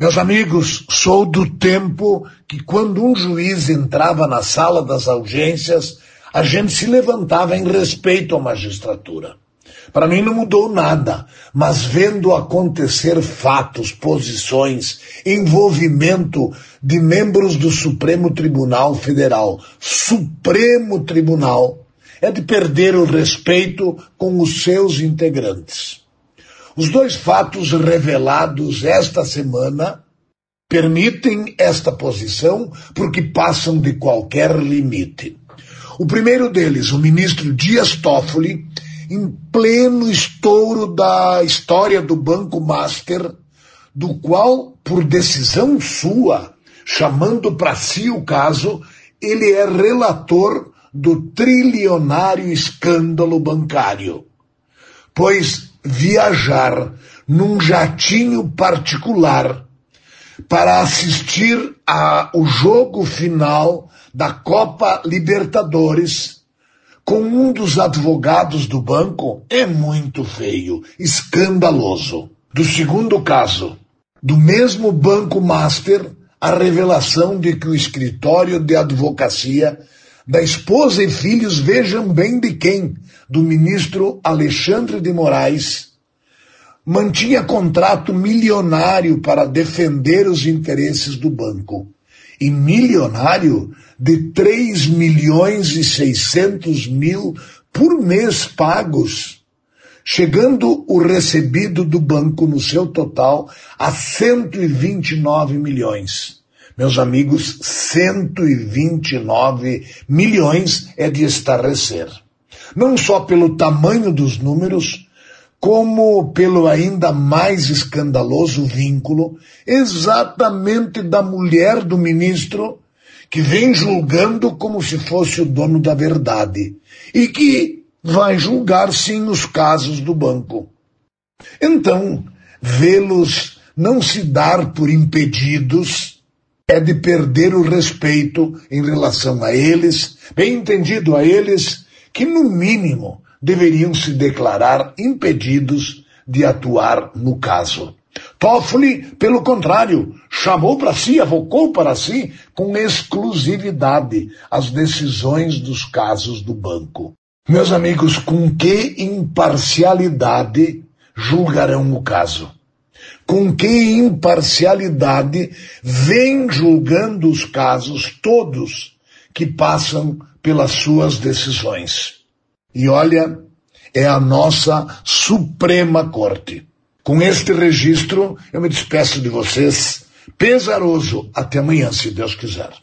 Meus amigos, sou do tempo que quando um juiz entrava na sala das audiências, a gente se levantava em respeito à magistratura. Para mim não mudou nada, mas vendo acontecer fatos, posições, envolvimento de membros do Supremo Tribunal Federal, Supremo Tribunal, é de perder o respeito com os seus integrantes. Os dois fatos revelados esta semana permitem esta posição porque passam de qualquer limite. O primeiro deles, o ministro Dias Toffoli, em pleno estouro da história do Banco Master, do qual, por decisão sua, chamando para si o caso, ele é relator do trilionário escândalo bancário. Pois viajar num jatinho particular para assistir ao jogo final da Copa Libertadores com um dos advogados do banco é muito feio, escandaloso. Do segundo caso, do mesmo Banco Master, a revelação de que o escritório de advocacia da esposa e filhos, vejam bem de quem, do ministro Alexandre de Moraes, mantinha contrato milionário para defender os interesses do banco. E milionário de 3.600.000 por mês pagos, chegando o recebido do banco no seu total a 129 milhões. Meus amigos, 129 milhões é de estarrecer. Não só pelo tamanho dos números, como pelo ainda mais escandaloso vínculo exatamente da mulher do ministro, que vem julgando como se fosse o dono da verdade e que vai julgar sim os casos do banco. Então, vê-los não se dar por impedidos é de perder o respeito em relação a eles, bem entendido a eles, que no mínimo deveriam se declarar impedidos de atuar no caso. Toffoli, pelo contrário, chamou para si, avocou para si, com exclusividade, as decisões dos casos do banco. Meus amigos, com que imparcialidade julgarão o caso? Com que imparcialidade vem julgando os casos todos que passam pelas suas decisões? E olha, é a nossa Suprema Corte. Com este registro, eu me despeço de vocês, pesaroso, até amanhã, se Deus quiser.